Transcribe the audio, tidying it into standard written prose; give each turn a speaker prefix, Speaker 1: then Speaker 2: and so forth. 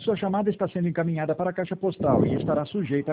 Speaker 1: Sua chamada está sendo encaminhada para a caixa postal e estará sujeita